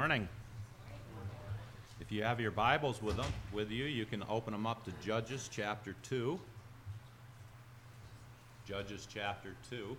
morning. If you have your Bibles with you, you can open them up to Judges chapter 2. Judges chapter 2.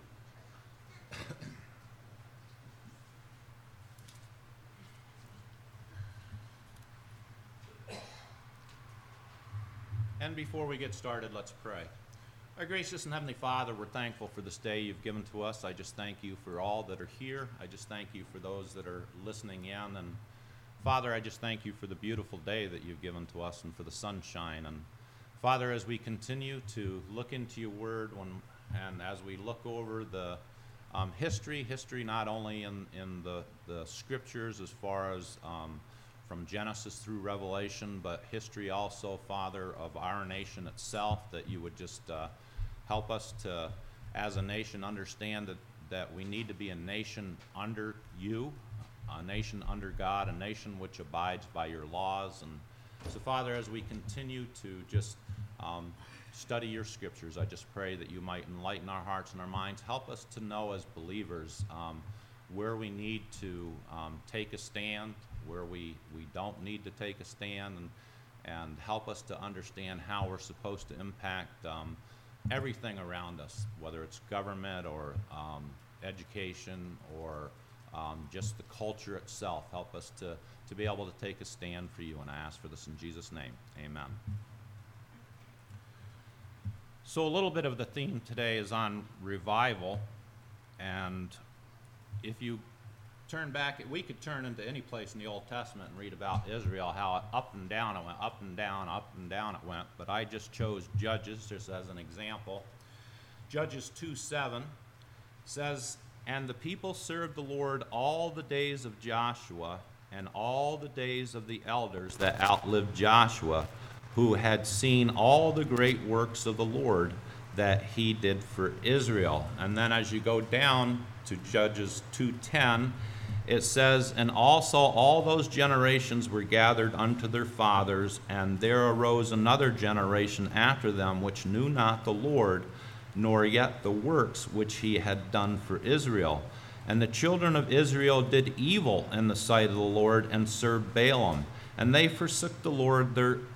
And before we get started, let's pray. Our gracious and Heavenly Father, we're thankful for this day you've given to us. I just thank you for all that are here. I just thank you for those that are listening in. And Father, I just thank you for the beautiful day that you've given to us and for the sunshine. And Father, as we continue to look into your word and as we look over the history not only in the scriptures as far as from Genesis through Revelation, but history also, Father, of our nation itself, that you would just help us to, as a nation, understand that we need to be a nation under you, a nation under God, a nation which abides by your laws. And so, Father, as we continue to just study your scriptures, I just pray that you might enlighten our hearts and our minds. Help us to know as believers where we need to take a stand, where we don't need to take a stand, and help us to understand how we're supposed to impact everything around us, whether it's government or education or just the culture itself. Help us to be able to take a stand for you, and I ask for this in Jesus' name. Amen. So a little bit of the theme today is on revival, and if you turn back, we could turn into any place in the Old Testament and read about Israel, how up and down it went, up and down it went, but I just chose Judges just as an example. Judges 2:7 says, "And the people served the Lord all the days of Joshua and all the days of the elders that outlived Joshua, who had seen all the great works of the Lord that he did for Israel." And then as you go down to Judges 2:10, it says, "And also all those generations were gathered unto their fathers, and there arose another generation after them, which knew not the Lord, nor yet the works which he had done for Israel. And the children of Israel did evil in the sight of the Lord, and served Baalim. And they forsook the Lord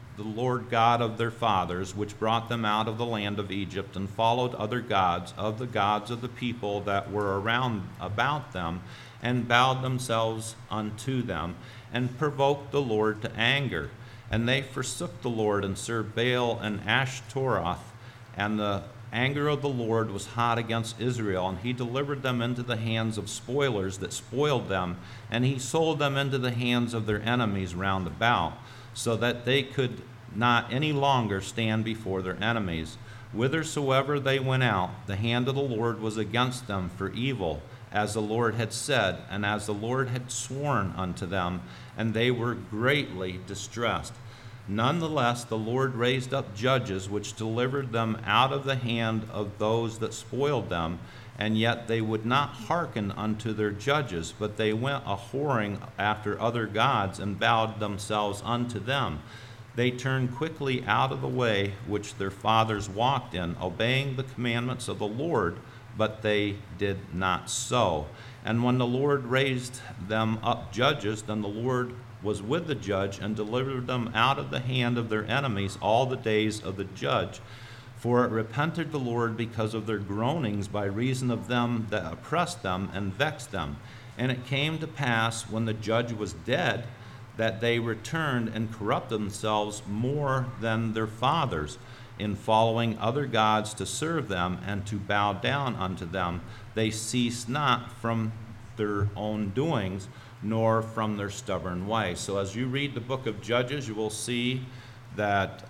God of their fathers, which brought them out of the land of Egypt, and followed other gods of the people that were around about them, and bowed themselves unto them, and provoked the Lord to anger. And they forsook the Lord, and served Baal and Ashtaroth. And the anger of the Lord was hot against Israel, and he delivered them into the hands of spoilers that spoiled them, and he sold them into the hands of their enemies round about, so that they could not any longer stand before their enemies. Whithersoever they went out, the hand of the Lord was against them for evil, as the Lord had said, and as the Lord had sworn unto them, and they were greatly distressed. Nonetheless, the Lord raised up judges, which delivered them out of the hand of those that spoiled them, and yet they would not hearken unto their judges, but they went a-whoring after other gods, and bowed themselves unto them. They turned quickly out of the way which their fathers walked in, obeying the commandments of the Lord, but they did not so. And when the Lord raised them up judges, then the Lord was with the judge, and delivered them out of the hand of their enemies all the days of the judge. For it repented the Lord because of their groanings by reason of them that oppressed them and vexed them. And it came to pass, when the judge was dead, that they returned and corrupted themselves more than their fathers, in following other gods to serve them and to bow down unto them. They ceased not from their own doings, nor from their stubborn way." So as you read the book of Judges, you will see that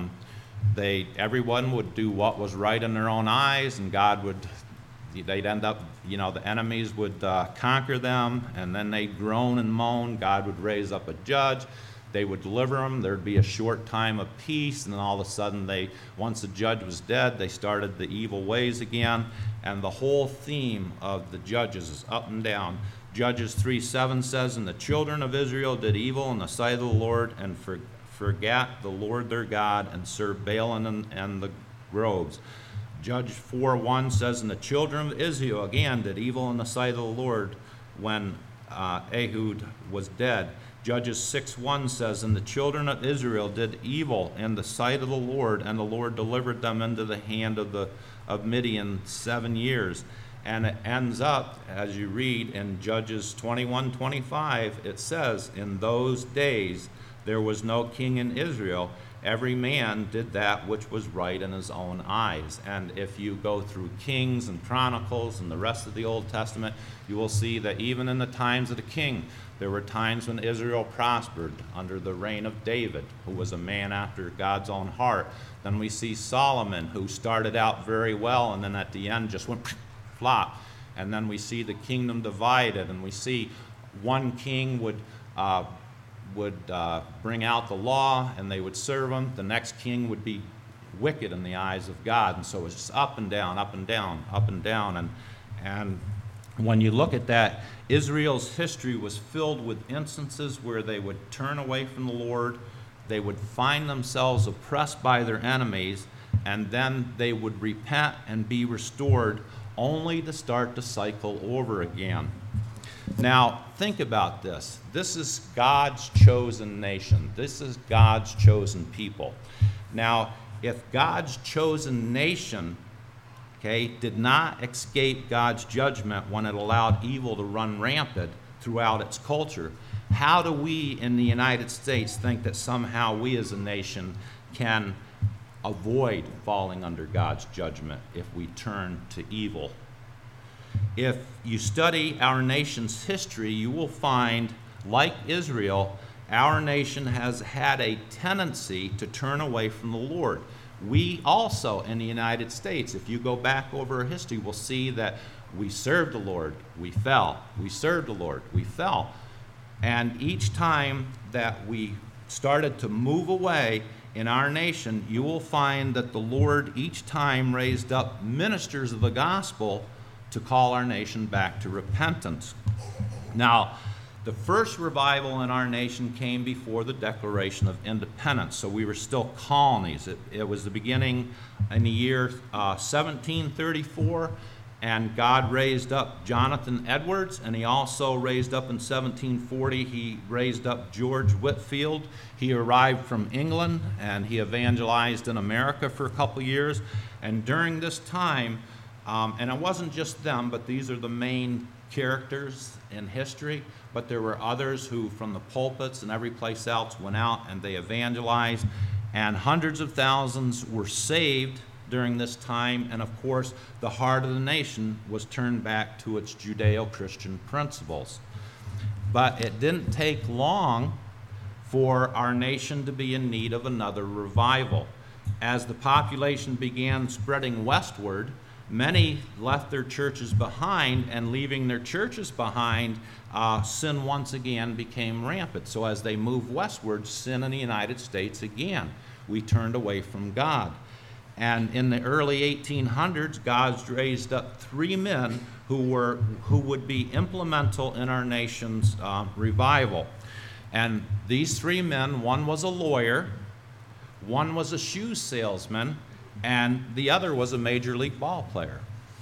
everyone would do what was right in their own eyes, and they'd end up, the enemies would conquer them, and then they'd groan and moan. God would raise up a judge. They would deliver them. There'd be a short time of peace, and then all of a sudden, once the judge was dead, they started the evil ways again. And the whole theme of the Judges is up and down. Judges 3:7 says, "And the children of Israel did evil in the sight of the Lord, and forgat the Lord their God, and served Baal and the groves." Judge 4:1 says, "And the children of Israel again did evil in the sight of the Lord, when Ehud was dead. Judges 6:1 says, "And the children of Israel did evil in the sight of the Lord, and the Lord delivered them into the hand of Midian 7 years." And it ends up, as you read in Judges 21:25, it says, "In those days there was no king in Israel. Every man did that which was right in his own eyes." And if you go through Kings and Chronicles and the rest of the Old Testament, you will see that even in the times of the king, there were times when Israel prospered under the reign of David, who was a man after God's own heart. Then we see Solomon, who started out very well and then at the end just went flop. And then we see the kingdom divided, and we see one king would bring out the law and they would serve him. The next king would be wicked in the eyes of God. And so it was just up and down, up and down, up and down. And when you look at that, Israel's history was filled with instances where they would turn away from the Lord, they would find themselves oppressed by their enemies, and then they would repent and be restored, only to start the cycle over again. Now, think about this. This is God's chosen nation. This is God's chosen people. Now, if God's chosen nation, did not escape God's judgment when it allowed evil to run rampant throughout its culture, how do we in the United States think that somehow we as a nation can avoid falling under God's judgment if we turn to evil? If you study our nation's history, you will find, like Israel, our nation has had a tendency to turn away from the Lord. We also, in the United States, if you go back over our history, will see that we served the Lord, we fell. We served the Lord, we fell. And each time that we started to move away in our nation, you will find that the Lord each time raised up ministers of the gospel to call our nation back to repentance. Now, the first revival in our nation came before the Declaration of Independence, so we were still colonies. It was the beginning in the year 1734, and God raised up Jonathan Edwards, and he also raised up in 1740, he raised up George Whitefield. He arrived from England, and he evangelized in America for a couple years, and during this time, and it wasn't just them, but these are the main characters in history, but there were others who from the pulpits and every place else went out and they evangelized, and hundreds of thousands were saved during this time, and of course the heart of the nation was turned back to its Judeo-Christian principles. But it didn't take long for our nation to be in need of another revival. As the population began spreading westward, many left their churches behind, and leaving their churches behind, sin once again became rampant. So as they moved westward, sin in the United States again. We turned away from God. And in the early 1800s, God raised up 3 men who would be implemental in our nation's revival. And these 3 men, one was a lawyer, one was a shoe salesman, and the other was a major league ball player.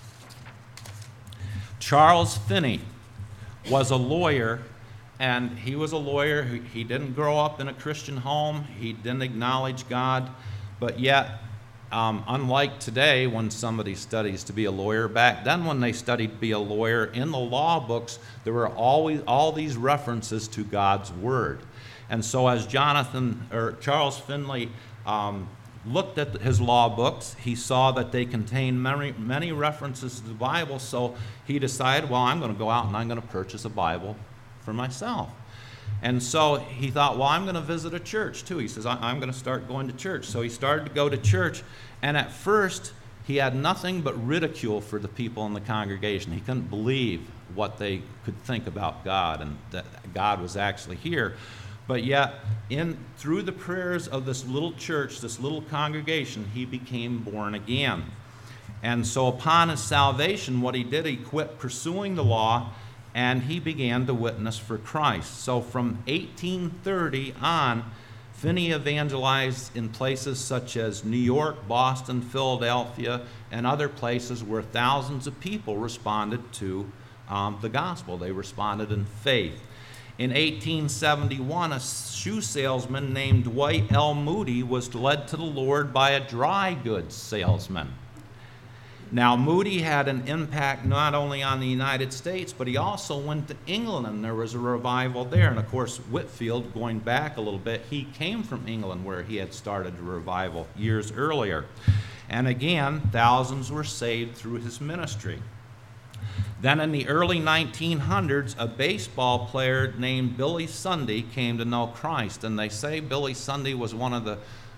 Charles Finney was a lawyer, and he was a lawyer. He didn't grow up in a Christian home. He didn't acknowledge God, but yet, unlike today when somebody studies to be a lawyer, back then when they studied to be a lawyer, in the law books, there were always all these references to God's word. And so as Charles Finney looked at his law books, he saw that they contained many references to the Bible, so he decided, well, I'm going to go out and I'm going to purchase a Bible for myself. And so he thought, well, I'm going to visit a church too. He says, I'm going to start going to church. So he started to go to church, and at first he had nothing but ridicule for the people in the congregation. He couldn't believe what they could think about God and that God was actually here. But yet, through the prayers of this little church, this little congregation, he became born again. And so upon his salvation, what he did, he quit pursuing the law, and he began to witness for Christ. So from 1830 on, Finney evangelized in places such as New York, Boston, Philadelphia, and other places where thousands of people responded to the gospel. They responded in faith. In 1871, a shoe salesman named Dwight L. Moody was led to the Lord by a dry goods salesman. Now, Moody had an impact not only on the United States, but he also went to England, and there was a revival there. And of course, Whitefield, going back a little bit, he came from England where he had started a revival years earlier. And again, thousands were saved through his ministry. Then in the early 1900s, a baseball player named Billy Sunday came to know Christ. And they say Billy Sunday was one of the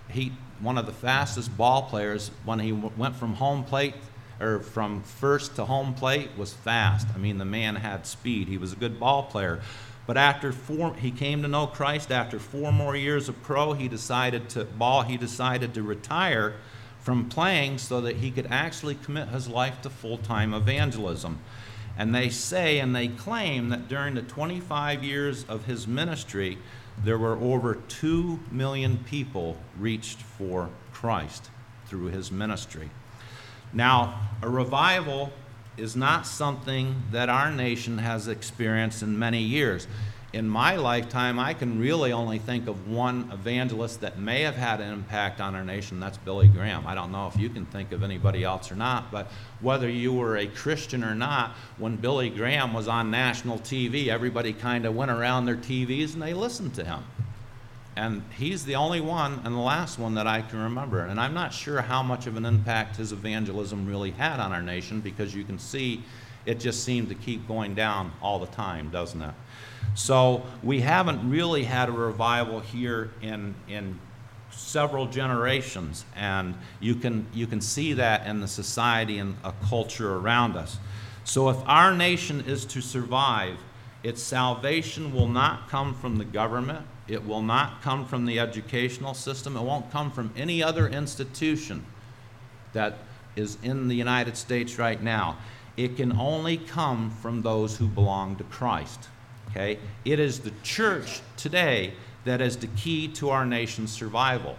fastest ball players. When he went from home plate, or from first to home plate, was fast. I mean, the man had speed. He was a good ball player. But he came to know Christ after 4 more years of pro. He decided to retire from playing so that he could actually commit his life to full-time evangelism. And they say and they claim that during the 25 years of his ministry, there were over 2 million people reached for Christ through his ministry. Now, a revival is not something that our nation has experienced in many years. In my lifetime, I can really only think of one evangelist that may have had an impact on our nation. That's Billy Graham. I don't know if you can think of anybody else or not, but whether you were a Christian or not, when Billy Graham was on national TV, everybody kind of went around their TVs and they listened to him. And he's the only one and the last one that I can remember. And I'm not sure how much of an impact his evangelism really had on our nation, because you can see it just seemed to keep going down all the time, doesn't it? So we haven't really had a revival here in several generations, and you can see that in the society and a culture around us. So if our nation is to survive, its salvation will not come from the government. It will not come from the educational system. It won't come from any other institution that is in the United States right now. It can only come from those who belong to Christ. Okay? It is the church today that is the key to our nation's survival.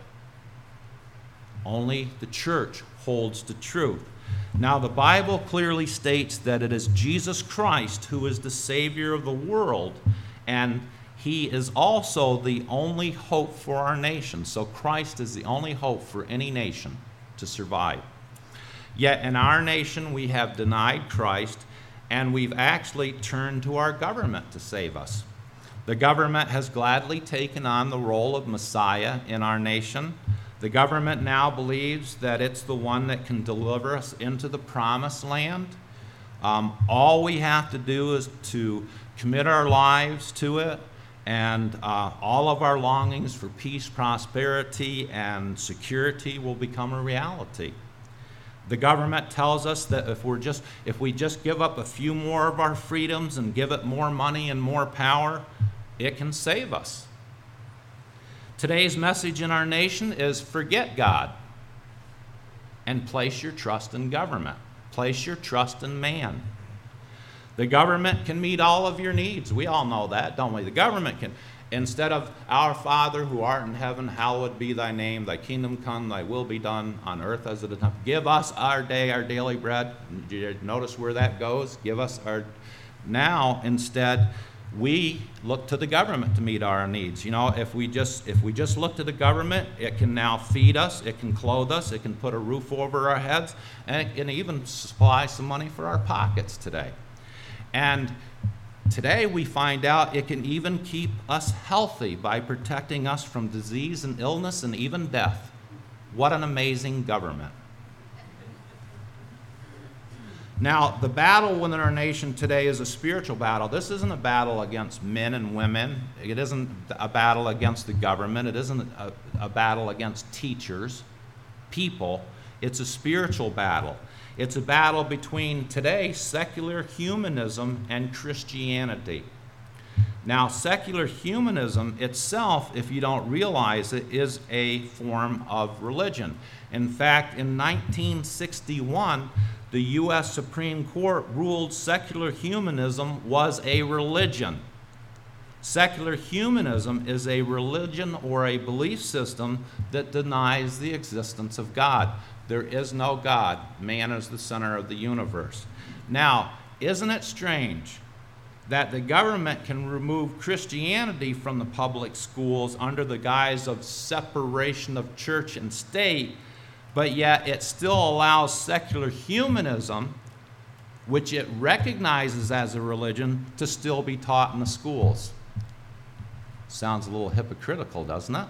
Only the church holds the truth. Now, the Bible clearly states that it is Jesus Christ who is the Savior of the world, and He is also the only hope for our nation. So Christ is the only hope for any nation to survive. Yet in our nation, we have denied Christ, and we've actually turned to our government to save us. The government has gladly taken on the role of Messiah in our nation. The government now believes that it's the one that can deliver us into the promised land. All we have to do is to commit our lives to it, and all of our longings for peace, prosperity, and security will become a reality. The government tells us that if we just give up a few more of our freedoms and give it more money and more power, it can save us. Today's message in our nation is forget God and place your trust in government. Place your trust in man. The government can meet all of your needs. We all know that, don't we? The government can. Instead of our Father who art in heaven, hallowed be thy name, thy kingdom come, thy will be done on earth as it is in heaven. Give us our day, our daily bread. Did you notice where that goes? Give us our. Now, instead, we look to the government to meet our needs. You know, if we just look to the government, it can now feed us, it can clothe us, it can put a roof over our heads, and it can even supply some money for our pockets today. And today we find out it can even keep us healthy by protecting us from disease and illness and even death. What an amazing government. Now, the battle within our nation today is a spiritual battle. This isn't a battle against men and women. It isn't a battle against the government. It isn't a battle against teachers, people. It's a spiritual battle. It's a battle between today secular humanism and Christianity. Now, secular humanism itself, if you don't realize it, is a form of religion. In fact, in 1961, the U.S. Supreme Court ruled secular humanism was a religion. Secular humanism is a religion or a belief system that denies the existence of God. There is no God. Man is the center of the universe. Now, isn't it strange that the government can remove Christianity from the public schools under the guise of separation of church and state, but yet it still allows secular humanism, which it recognizes as a religion, to still be taught in the schools? Sounds a little hypocritical, doesn't it?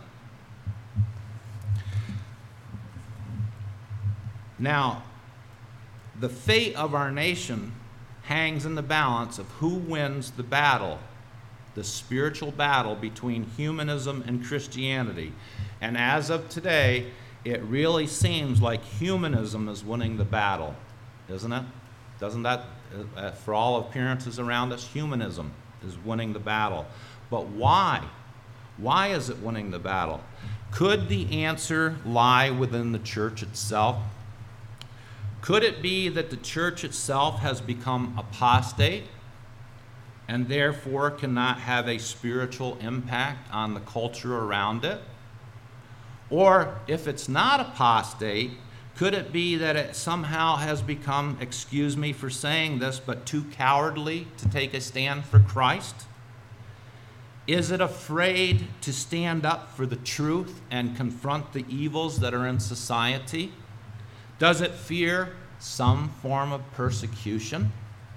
Now, the fate of our nation hangs in the balance of who wins the battle, the spiritual battle between humanism and Christianity. And as of today, it really seems like humanism is winning the battle, isn't it? Doesn't that, for all appearances around us, humanism is winning the battle. But why? Why is it winning the battle? Could the answer lie within the church itself? Could it be that the church itself has become apostate and therefore cannot have a spiritual impact on the culture around it? Or if it's not apostate, could it be that it somehow has become, excuse me for saying this, but too cowardly to take a stand for Christ? Is it afraid to stand up for the truth and confront the evils that are in society? Does it fear some form of persecution?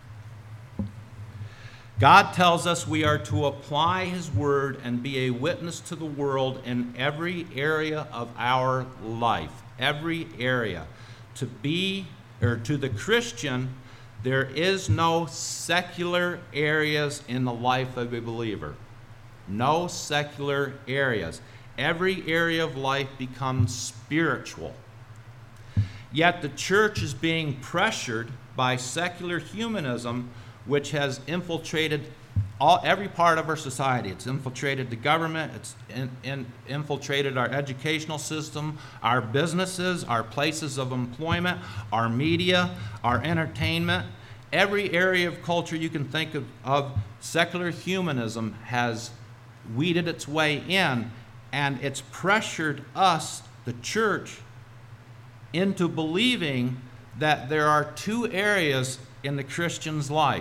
God tells us we are to apply His word and be a witness to the world in every area of our life. Every area. To the Christian, there is no secular areas in the life of a believer. No secular areas. Every area of life becomes spiritual. Yet the church is being pressured by secular humanism, which has infiltrated every part of our society. It's infiltrated the government, it's infiltrated our educational system, our businesses, our places of employment, our media, our entertainment. Every area of culture you can think of, secular humanism has weeded its way in, and it's pressured us, the church, into believing that there are two areas in the Christian's life.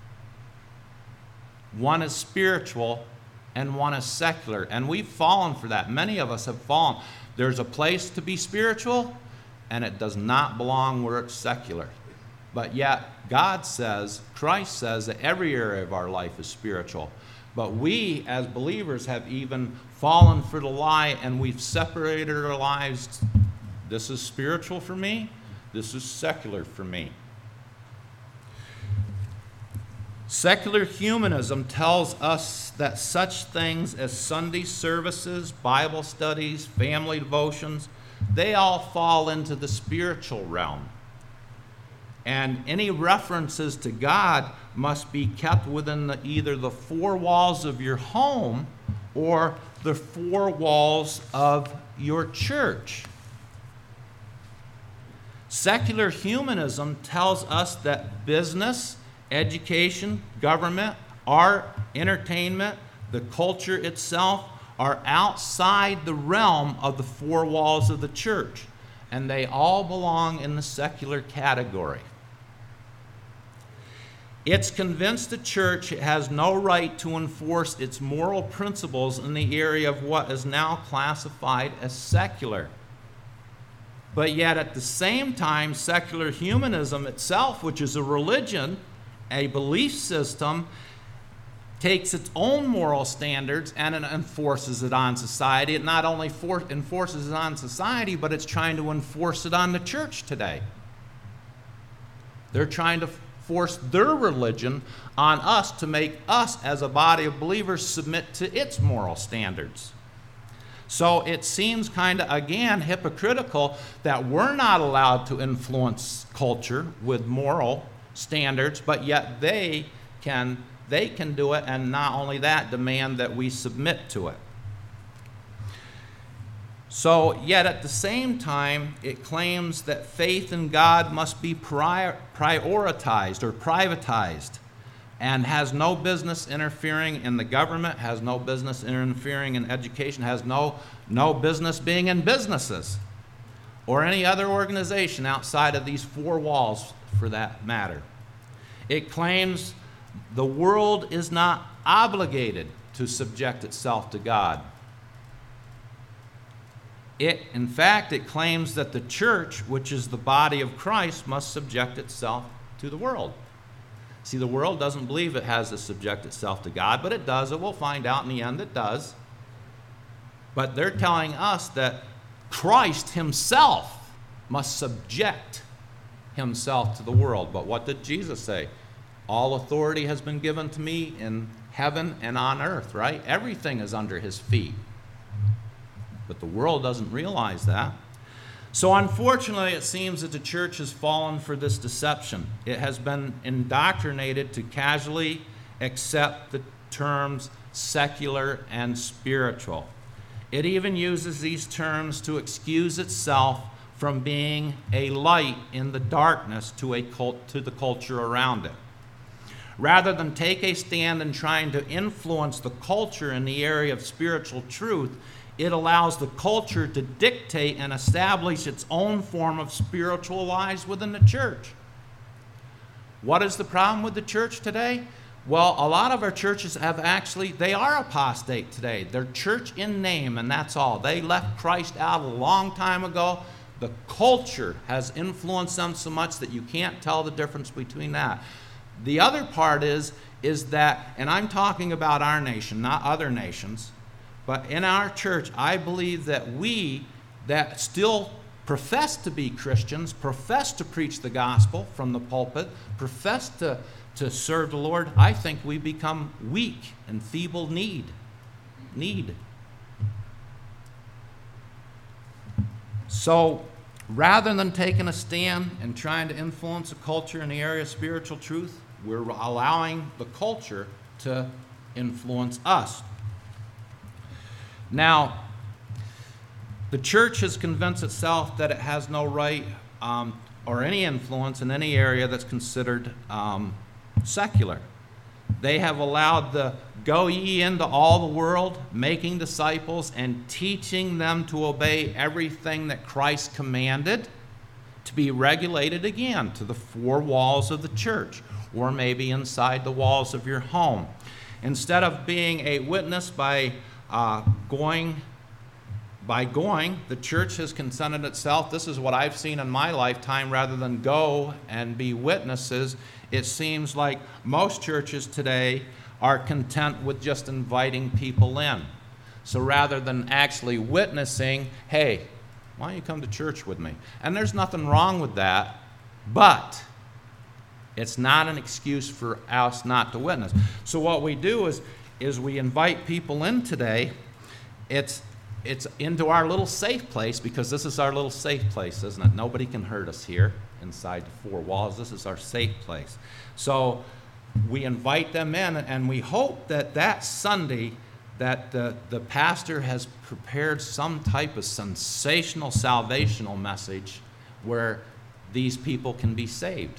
One is spiritual and one is secular. And we've fallen for that. Many of us have fallen. There's a place to be spiritual, and it does not belong where it's secular. But yet, God says, Christ says that every area of our life is spiritual. But we, as believers, have even fallen for the lie, and we've separated our lives. This is spiritual for me. This is secular for me. Secular humanism tells us that such things as Sunday services, Bible studies, family devotions, they all fall into the spiritual realm. And any references to God must be kept within either the four walls of your home or the four walls of your church. Secular humanism tells us that business, education, government, art, entertainment, the culture itself are outside the realm of the four walls of the church, and they all belong in the secular category. It's convinced the church has no right to enforce its moral principles in the area of what is now classified as secular. But yet at the same time, secular humanism itself, which is a religion, a belief system, takes its own moral standards and it enforces it on society. It not only enforces it on society, but it's trying to enforce it on the church today. They're trying to force their religion on us to make us, as a body of believers, submit to its moral standards. So it seems kind of, again, hypocritical that we're not allowed to influence culture with moral standards, but yet they can do it, and not only that, demand that we submit to it. So yet at the same time, it claims that faith in God must be prioritized or privatized, and has no business interfering in the government, has no business interfering in education, has no business being in businesses or any other organization outside of these four walls for that matter. It claims the world is not obligated to subject itself to God. In fact, it claims that the church, which is the body of Christ, must subject itself to the world. See, the world doesn't believe it has to subject itself to God, but it does. It will find out in the end it does. But they're telling us that Christ himself must subject himself to the world. But what did Jesus say? All authority has been given to me in heaven and on earth, right? Everything is under his feet. But the world doesn't realize that. So unfortunately, it seems that the church has fallen for this deception. It has been indoctrinated to casually accept the terms secular and spiritual. It even uses these terms to excuse itself from being a light in the darkness to the culture around it. Rather than take a stand in trying to influence the culture in the area of spiritual truth, it allows the culture to dictate and establish its own form of spiritual lives within the church. What is the problem with the church today? Well, a lot of our churches they are apostate today. They're church in name, and that's all. They left Christ out a long time ago. The culture has influenced them so much that you can't tell the difference between that. The other part is that, and I'm talking about our nation, not other nations, but in our church, I believe that we that still profess to be Christians, profess to preach the gospel from the pulpit, profess to serve the Lord, I think we become weak and feeble need. So rather than taking a stand and trying to influence a culture in the area of spiritual truth, we're allowing the culture to influence us. Now, the church has convinced itself that it has no right or any influence in any area that's considered secular. They have allowed the go ye into all the world, making disciples and teaching them to obey everything that Christ commanded, to be regulated again to the four walls of the church, or maybe inside the walls of your home. Instead of being a witness by going, the church has consented itself. This is what I've seen in my lifetime. Rather than go and be witnesses, it seems like most churches today are content with just inviting people in. So rather than actually witnessing, hey, why don't you come to church with me? And there's nothing wrong with that, but it's not an excuse for us not to witness. So what we do is we invite people in today. It's into our little safe place, because this is our little safe place, isn't it? Nobody can hurt us here inside the four walls. This is our safe place. So we invite them in, and we hope that Sunday that the pastor has prepared some type of sensational salvational message where these people can be saved.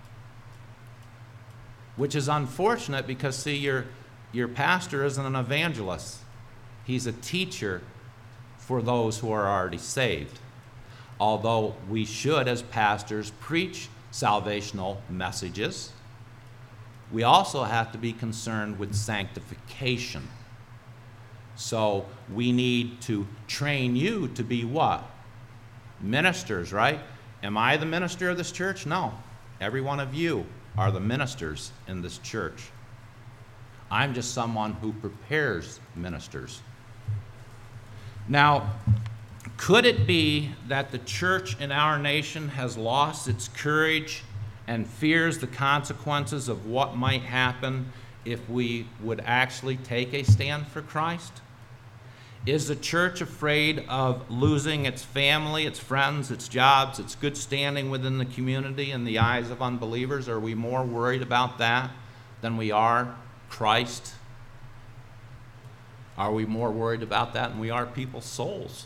Which is unfortunate because, see, your pastor isn't an evangelist. He's a teacher for those who are already saved. Although we should, as pastors, preach salvational messages, we also have to be concerned with sanctification. So we need to train you to be what? Ministers, right? Am I the minister of this church? No. Every one of you are the ministers in this church. I'm just someone who prepares ministers. Now, could it be that the church in our nation has lost its courage and fears the consequences of what might happen if we would actually take a stand for Christ? Is the church afraid of losing its family, its friends, its jobs, its good standing within the community in the eyes of unbelievers? Are we more worried about that than we are Christ? Are we more worried about that than we are people's souls?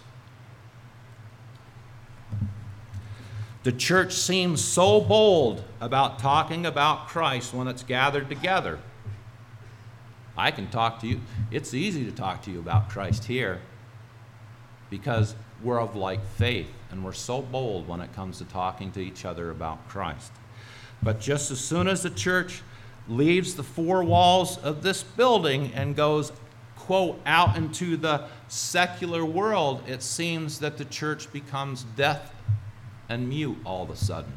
The church seems so bold about talking about Christ when it's gathered together. I can talk to you. It's easy to talk to you about Christ here because we're of like faith, and we're so bold when it comes to talking to each other about Christ. But just as soon as the church leaves the four walls of this building and goes, quote, out into the secular world, it seems that the church becomes deaf and mute all of a sudden.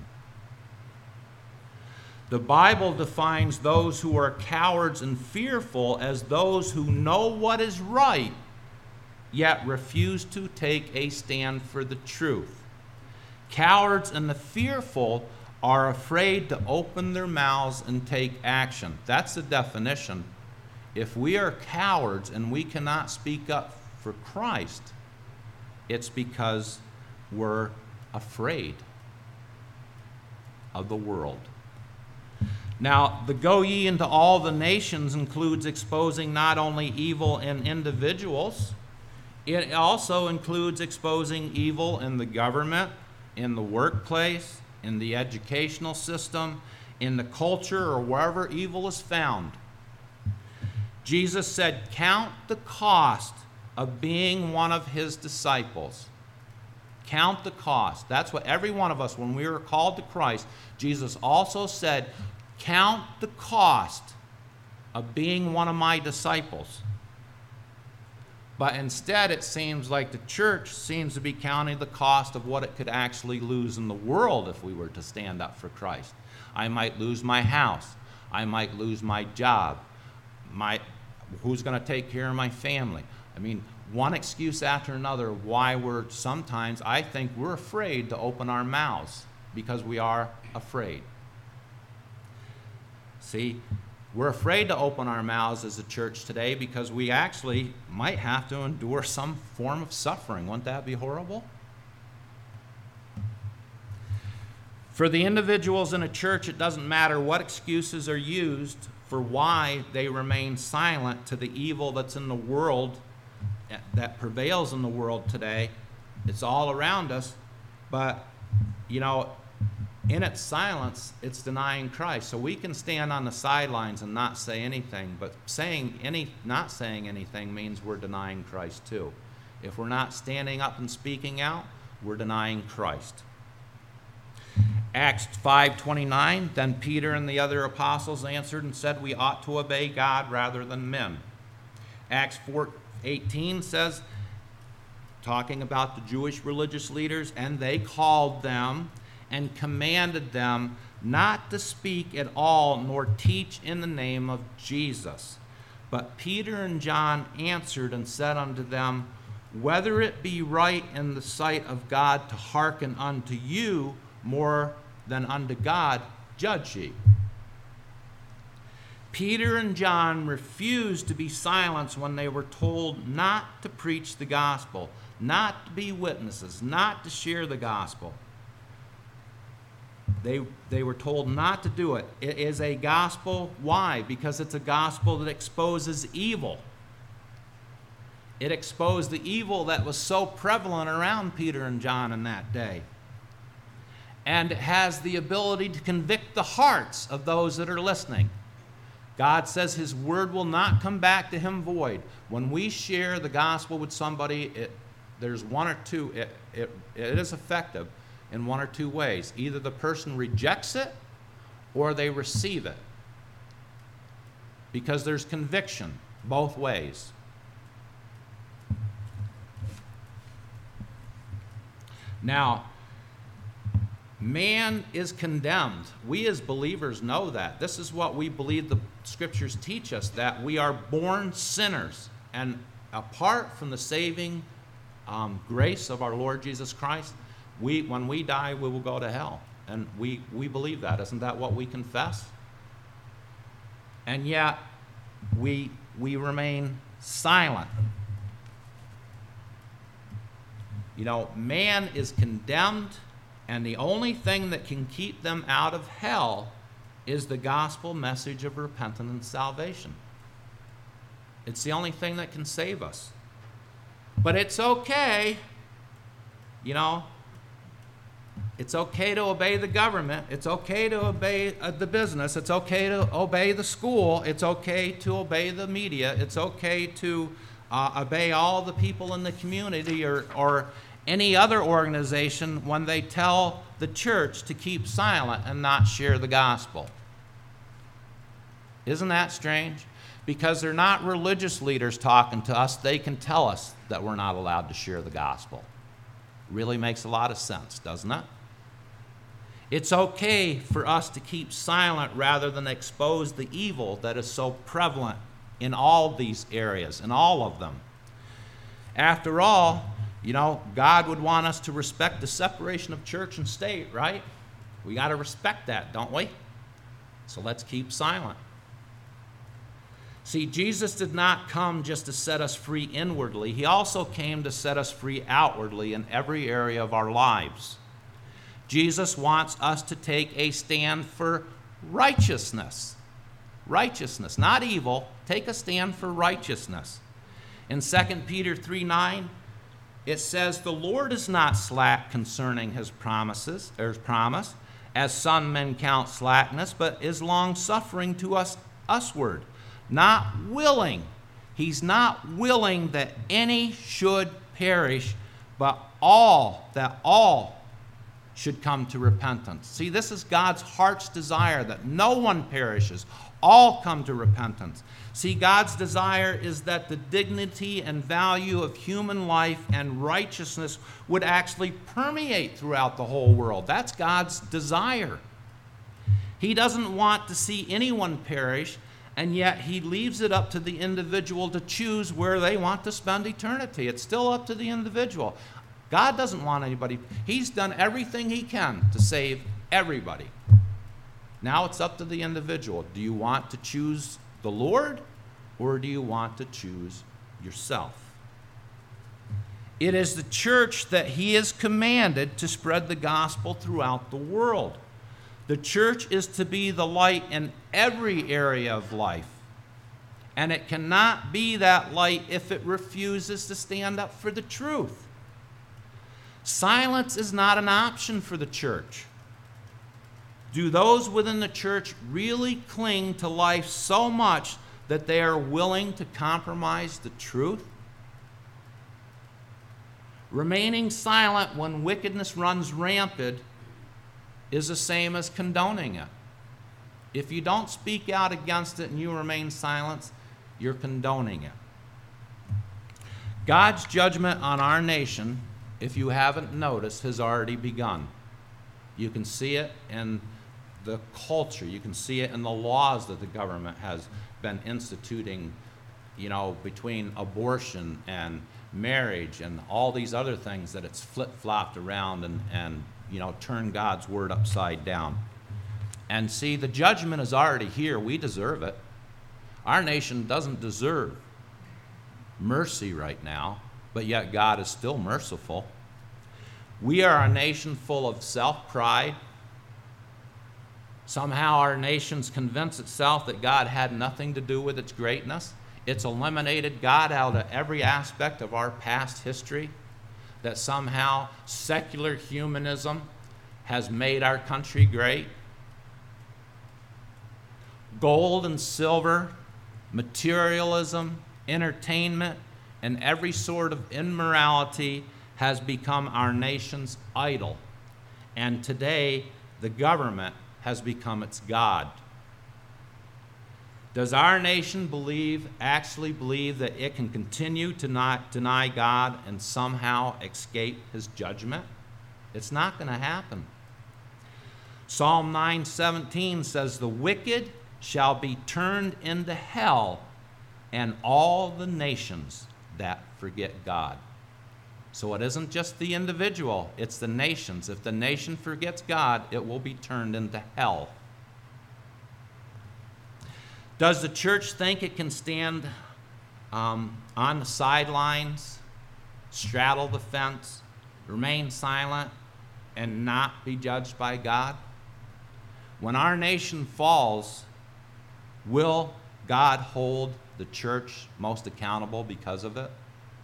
The Bible defines those who are cowards and fearful as those who know what is right, yet refuse to take a stand for the truth. Cowards and the fearful are afraid to open their mouths and take action. That's the definition. If we are cowards and we cannot speak up for Christ, it's because we're afraid of the world. Now, the go ye into all the nations includes exposing not only evil in individuals, it also includes exposing evil in the government, in the workplace, in the educational system, in the culture, or wherever evil is found. Jesus said, count the cost of being one of his disciples. Count the cost. That's what every one of us, when we were called to Christ, Jesus also said, count the cost of being one of my disciples. But instead, it seems like the church seems to be counting the cost of what it could actually lose in the world if we were to stand up for Christ. I might lose my house. I might lose my job. Who's going to take care of my family? I mean, one excuse after another why I think we're afraid to open our mouths, because we are afraid. See, we're afraid to open our mouths as a church today because we actually might have to endure some form of suffering. Wouldn't that be horrible? For the individuals in a church, it doesn't matter what excuses are used for why they remain silent to the evil that's in the world, that prevails in the world today. It's all around us, but, in its silence, it's denying Christ. So we can stand on the sidelines and not say anything, but not saying anything means we're denying Christ too. If we're not standing up and speaking out, we're denying Christ. Acts 5:29, then Peter and the other apostles answered and said, we ought to obey God rather than men. Acts 4:18 says, talking about the Jewish religious leaders, and they called them and commanded them not to speak at all nor teach in the name of Jesus. But Peter and John answered and said unto them, whether it be right in the sight of God to hearken unto you more than unto God, judge ye. Peter and John refused to be silenced when they were told not to preach the gospel, not to be witnesses, not to share the gospel. They were told not to do it. It is a gospel. Why? Because it's a gospel that exposes evil. It exposed the evil that was so prevalent around Peter and John in that day. And it has the ability to convict the hearts of those that are listening. God says his word will not come back to him void. When we share the gospel with somebody, there's one or two, it is effective in one or two ways. Either the person rejects it or they receive it. Because there's conviction both ways. Now, man is condemned. We as believers know that. This is what we believe the scriptures teach us, that we are born sinners. And apart from the saving grace of our Lord Jesus Christ, when we die, we will go to hell. And we believe that. Isn't that what we confess? And yet, we remain silent. Man is condemned, and the only thing that can keep them out of hell is the gospel message of repentance and salvation. It's the only thing that can save us. But it's okay, it's okay to obey the government. It's okay to obey the business. It's okay to obey the school. It's okay to obey the media. It's okay to obey all the people in the community or any other organization when they tell the church to keep silent and not share the gospel. Isn't that strange? Because they're not religious leaders talking to us. They can tell us that we're not allowed to share the gospel. Really makes a lot of sense, doesn't it? It's okay for us to keep silent rather than expose the evil that is so prevalent in all these areas, in all of them. After all, God would want us to respect the separation of church and state, right? We got to respect that, don't we? So let's keep silent. See, Jesus did not come just to set us free inwardly. He also came to set us free outwardly in every area of our lives. Jesus wants us to take a stand for righteousness. Righteousness, not evil. Take a stand for righteousness. In 2 Peter 3:9, it says, "The Lord is not slack concerning his promise, as some men count slackness, but is long-suffering to usward, not willing." He's not willing that any should perish, but that all should come to repentance. See, this is God's heart's desire, that no one perishes, all come to repentance. See, God's desire is that the dignity and value of human life and righteousness would actually permeate throughout the whole world. That's God's desire. He doesn't want to see anyone perish, and yet he leaves it up to the individual to choose where they want to spend eternity. It's still up to the individual. God doesn't want anybody. He's done everything he can to save everybody. Now it's up to the individual. Do you want to choose the Lord, or do you want to choose yourself? It is the church that he is commanded to spread the gospel throughout the world. The church is to be the light in every area of life. And it cannot be that light if it refuses to stand up for the truth. Silence is not an option for the church. Do those within the church really cling to life so much that they are willing to compromise the truth? Remaining silent when wickedness runs rampant is the same as condoning it. If you don't speak out against it and you remain silent, you're condoning it. God's judgment on our nation, if you haven't noticed, has already begun. You can see it in the culture. You can see it in the laws that the government has been instituting, between abortion and marriage and all these other things, that it's flip-flopped around and turned God's word upside down. And see, the judgment is already here. We deserve it. Our nation doesn't deserve mercy right now, but yet God is still merciful. We are a nation full of self-pride. Somehow our nation's convinced itself that God had nothing to do with its greatness. It's eliminated God out of every aspect of our past history, that somehow secular humanism has made our country great. Gold and silver, materialism, entertainment, and every sort of immorality has become our nation's idol. And today, the government has become its God. Does our nation actually believe that it can continue to not deny God and somehow escape his judgment? It's not going to happen. Psalm 9:17 says, "The wicked shall be turned into hell, and all the nations that forget God." So it isn't just the individual, it's the nations. If the nation forgets God, it will be turned into hell. Does the church think it can stand on the sidelines, straddle the fence, remain silent, and not be judged by God? When our nation falls, will God hold the church most accountable because of it?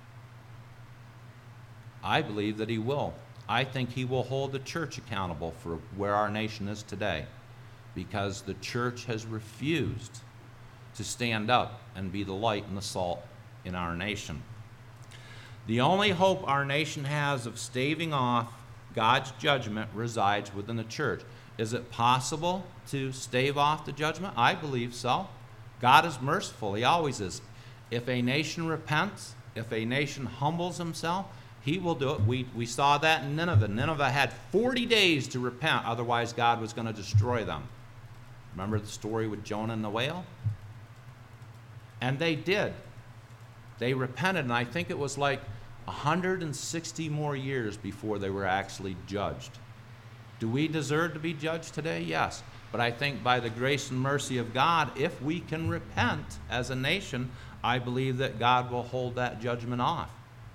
I believe that he will. I think he will hold the church accountable for where our nation is today, because the church has refused to stand up and be the light and the salt in our nation. The only hope our nation has of staving off God's judgment resides within the church. Is it possible to stave off the judgment? I believe so. God is merciful. He always is. If a nation repents, if a nation humbles himself, he will do it. We saw that in Nineveh. Nineveh had 40 days to repent, otherwise God was going to destroy them. Remember the story with Jonah and the whale? And they did. They repented, and I think it was like 160 more years before they were actually judged. Do we deserve to be judged today? Yes. But I think by the grace and mercy of God, if we can repent as a nation, I believe that God will hold that judgment off.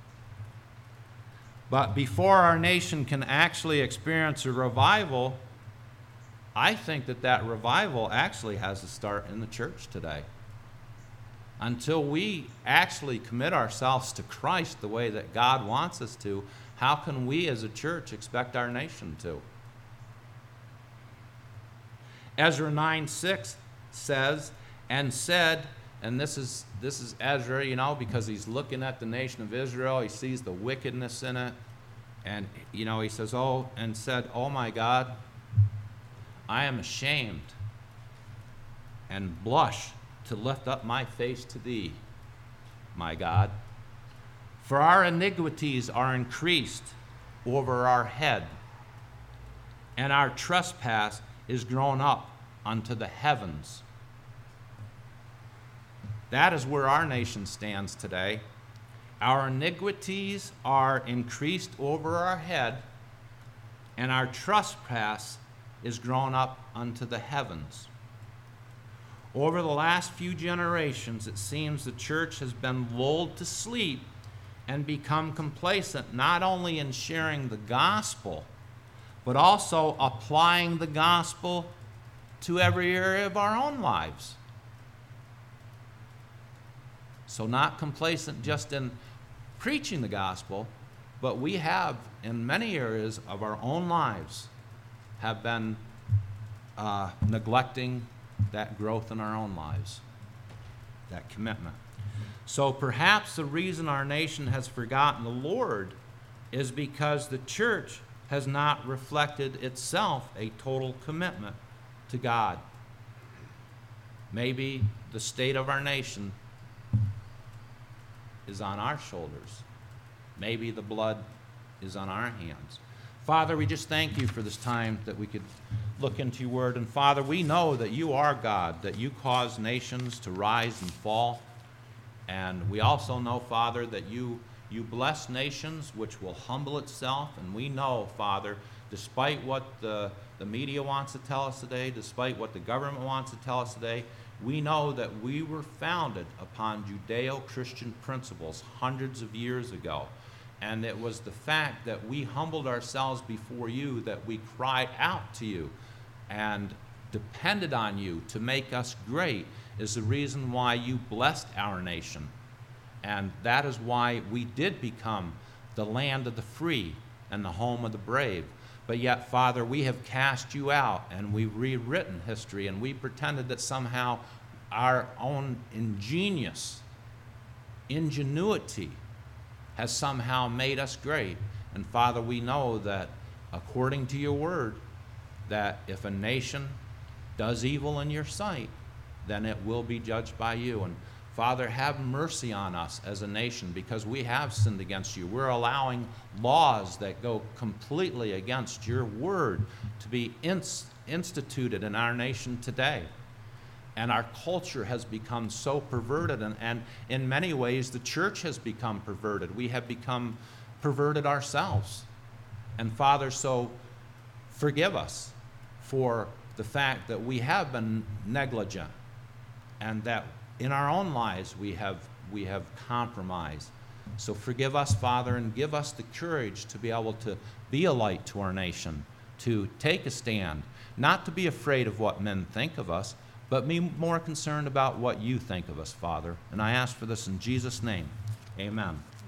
But before our nation can actually experience a revival, I think that revival actually has to start in the church today. Until we actually commit ourselves to Christ the way that God wants us to, how can we as a church expect our nation to? Ezra 9:6 says, and said, and this is Ezra, because he's looking at the nation of Israel. He sees the wickedness in it. And, he says, and said, oh my God, I am ashamed and blush to lift up my face to thee, my God. For our iniquities are increased over our head, and our trespass is grown up unto the heavens. That is where our nation stands today. Our iniquities are increased over our head, and our trespass is grown up unto the heavens. Over the last few generations, it seems the church has been lulled to sleep and become complacent, not only in sharing the gospel, but also applying the gospel to every area of our own lives. So not complacent just in preaching the gospel, but we have, in many areas of our own lives, have been neglecting that growth in our own lives, that commitment. So perhaps the reason our nation has forgotten the Lord is because the church has not reflected itself a total commitment to God. Maybe the state of our nation is on our shoulders. Maybe the blood is on our hands. Father, we just thank you for this time that we could look into your word. And Father, we know that you are God, that you cause nations to rise and fall. And we also know, Father, that you bless nations which will humble itself. And we know, Father, despite what the media wants to tell us today, despite what the government wants to tell us today, we know that we were founded upon Judeo-Christian principles hundreds of years ago. And it was the fact that we humbled ourselves before you, that we cried out to you and depended on you to make us great, is the reason why you blessed our nation. And that is why we did become the land of the free and the home of the brave. But yet, Father, we have cast you out, and we've rewritten history, and we pretended that somehow our own ingenuity has somehow made us great. And Father, we know that according to your word, that if a nation does evil in your sight, then it will be judged by you. And Father, have mercy on us as a nation, because we have sinned against you. We're allowing laws that go completely against your word to be instituted in our nation today. And our culture has become so perverted, and in many ways the church has become perverted. We have become perverted ourselves. And Father, so forgive us for the fact that we have been negligent, and that in our own lives we have compromised. So forgive us, Father, and give us the courage to be able to be a light to our nation, to take a stand, not to be afraid of what men think of us, but be more concerned about what you think of us, Father. And I ask for this in Jesus' name. Amen.